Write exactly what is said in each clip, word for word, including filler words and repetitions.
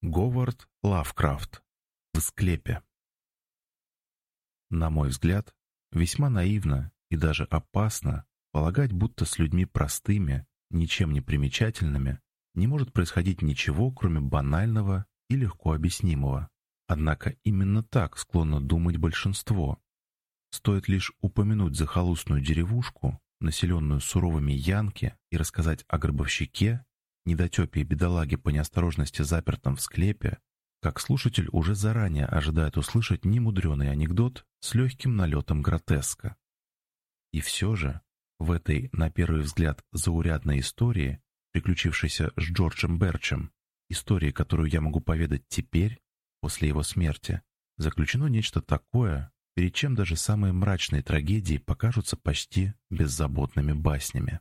Говард Лавкрафт. В склепе. На мой взгляд, весьма наивно и даже опасно полагать, будто с людьми простыми, ничем не примечательными, не может происходить ничего, кроме банального и легко объяснимого. Однако именно так склонно думать большинство. Стоит лишь упомянуть захолустную деревушку, населенную суровыми янки, и рассказать о гробовщике, недотепе и бедолаге по неосторожности запертом в склепе, как слушатель уже заранее ожидает услышать немудреный анекдот с легким налетом гротеска. И все же в этой, на первый взгляд, заурядной истории, приключившейся с Джорджем Берчем, истории, которую я могу поведать теперь, после его смерти, заключено нечто такое, перед чем даже самые мрачные трагедии покажутся почти беззаботными баснями.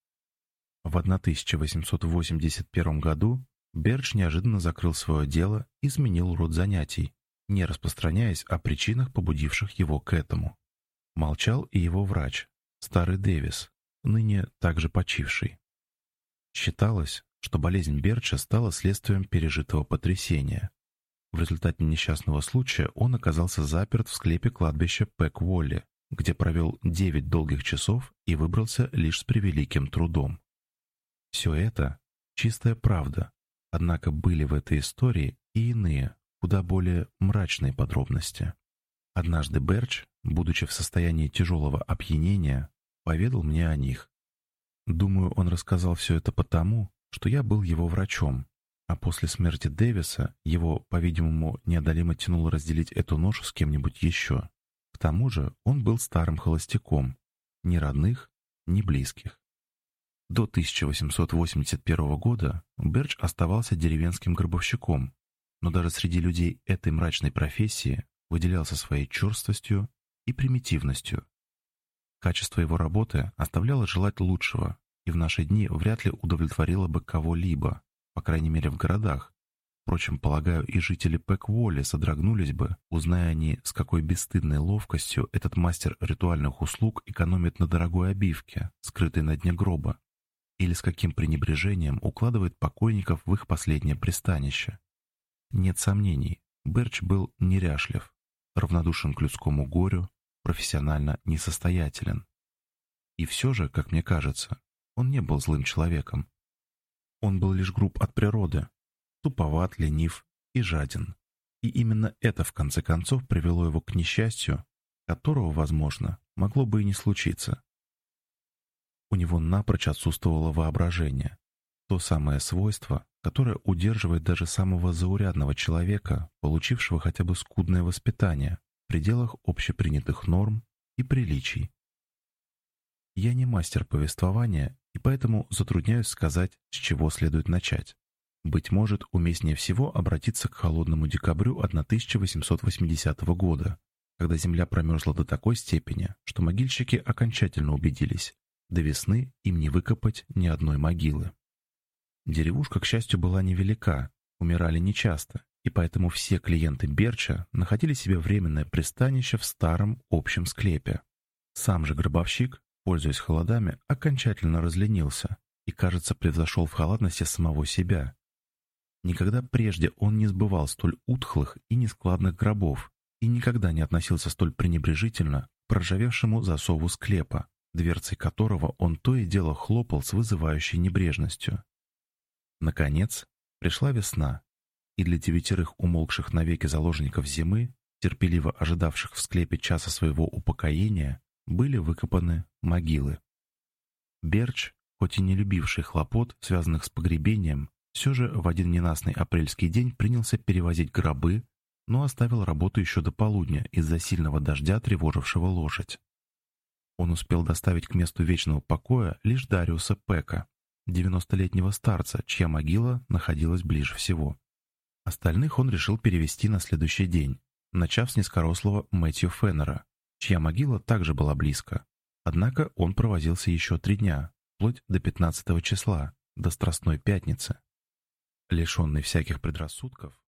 В тысяча восемьсот восемьдесят первом году Берч неожиданно закрыл свое дело и сменил род занятий, не распространяясь о причинах, побудивших его к этому. Молчал и его врач, старый Дэвис, ныне также почивший. Считалось, что болезнь Берча стала следствием пережитого потрясения. В результате несчастного случая он оказался заперт в склепе кладбища Пэк-Волли, где провел девять долгих часов и выбрался лишь с превеликим трудом. Все это — чистая правда, однако были в этой истории и иные, куда более мрачные подробности. Однажды Берч, будучи в состоянии тяжелого опьянения, поведал мне о них. Думаю, он рассказал все это потому, что я был его врачом, а после смерти Дэвиса его, по-видимому, неодолимо тянуло разделить эту ношу с кем-нибудь еще. К тому же он был старым холостяком, ни родных, ни близких. До тысяча восемьсот восемьдесят первого года Берч оставался деревенским гробовщиком, но даже среди людей этой мрачной профессии выделялся своей черствостью и примитивностью. Качество его работы оставляло желать лучшего и в наши дни вряд ли удовлетворило бы кого-либо, по крайней мере в городах. Впрочем, полагаю, и жители Пэк-Волли содрогнулись бы, узная они, с какой бесстыдной ловкостью этот мастер ритуальных услуг экономит на дорогой обивке, скрытой на дне гроба, или с каким пренебрежением укладывает покойников в их последнее пристанище. Нет сомнений, Берч был неряшлив, равнодушен к людскому горю, профессионально несостоятелен. И все же, как мне кажется, он не был злым человеком. Он был лишь груб от природы, туповат, ленив и жаден. И именно это, в конце концов, привело его к несчастью, которого, возможно, могло бы и не случиться. У него напрочь отсутствовало воображение, то самое свойство, которое удерживает даже самого заурядного человека, получившего хотя бы скудное воспитание в пределах общепринятых норм и приличий. Я не мастер повествования, и поэтому затрудняюсь сказать, с чего следует начать. Быть может, уместнее всего обратиться к холодному декабрю тысяча восемьсот восьмидесятого года, когда земля промерзла до такой степени, что могильщики окончательно убедились, до весны им не выкопать ни одной могилы. Деревушка, к счастью, была невелика, умирали нечасто, и поэтому все клиенты Берча находили себе временное пристанище в старом общем склепе. Сам же гробовщик, пользуясь холодами, окончательно разленился и, кажется, превзошел в халатности самого себя. Никогда прежде он не сбывал столь утхлых и нескладных гробов и никогда не относился столь пренебрежительно к проржавевшему засову склепа, дверцей которого он то и дело хлопал с вызывающей небрежностью. Наконец, пришла весна, и для девятерых умолкших навеки заложников зимы, терпеливо ожидавших в склепе часа своего упокоения, были выкопаны могилы. Берч, хоть и не любивший хлопот, связанных с погребением, все же в один ненастный апрельский день принялся перевозить гробы, но оставил работу еще до полудня из-за сильного дождя, тревожившего лошадь. Он успел доставить к месту вечного покоя лишь Дариуса Пэка, девяностолетнего старца, чья могила находилась ближе всего. Остальных он решил перевести на следующий день, начав с низкорослого Мэтью Феннера, чья могила также была близко. Однако он провозился еще три дня, вплоть до пятнадцатого числа, до Страстной Пятницы. Лишенный всяких предрассудков,